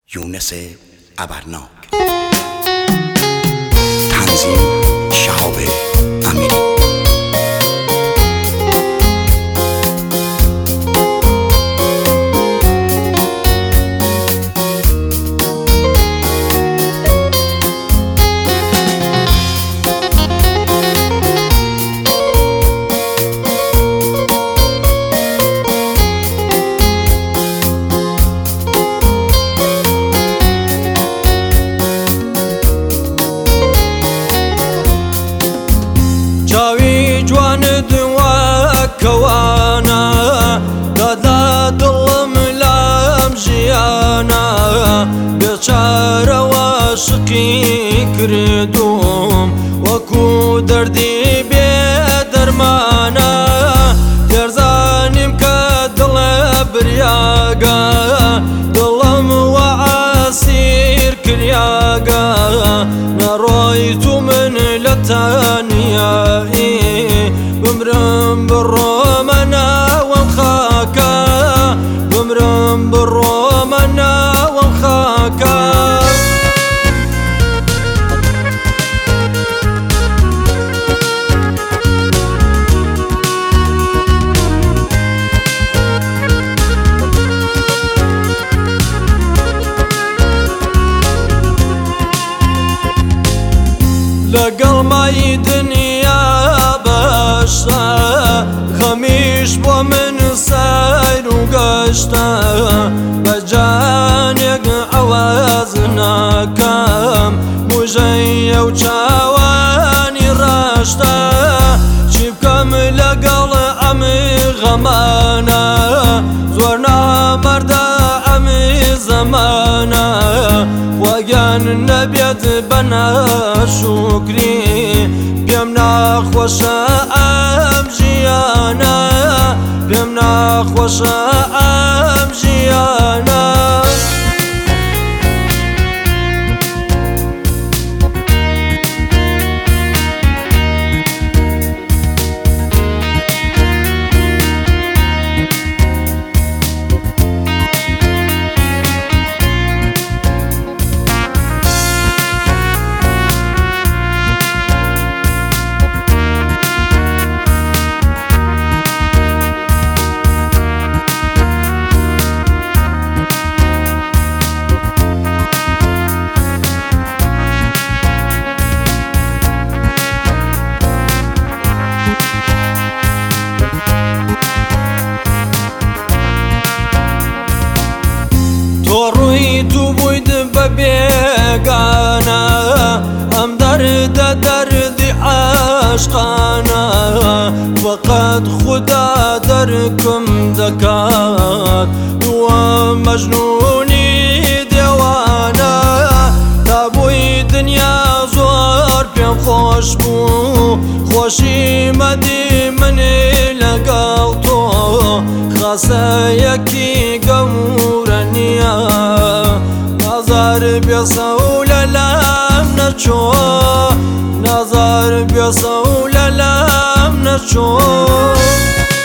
یونس ابرناک. تنظیم شهاب امیری. جاوی جوانت وەکەوانە دەدا دڵم لام ژیانە بێچارەوە شقی کردوم وەکو دەردی بێ دەرمانە دەرزانیم کە دڵە بریاگە دڵم وە عاسیر کریاگە نەڕۆی تو من لە تەنیایی بمرم بڕۆمە ناوەم خاکە بمرم بڕۆمە ناوەم خاکە لەگەڵ مای دنیا بەشتە خەمیش بۆ من سەیر و گەشتە بە جانێک ئەواز ناکەم موژەی ئەو چاوانی ڕەشتە چی بکەم لەگەڵ ئەم غەمانە زۆر نامەردە ئەم زەمانە خواگیان نەبێت بە ناشکری پێم ناخۆشە ئەم ژیانە پێم ناخۆشە ئەم ژیانە تۆ ڕووی تو بوویت بە بێگانە ئەم دەردە دەردی عاشقانە وەقەت خودا دەرکم دەکات وە مەجنوونی دێوانە تا بووی دنیا زۆر پێم خۆش بوو خۆشی مەدی منی لەگەڵ تۆ خاسەیەکی گەورە نییە نازار بێسەولە لام نەچۆ نازار بێسەولە لام نەچۆ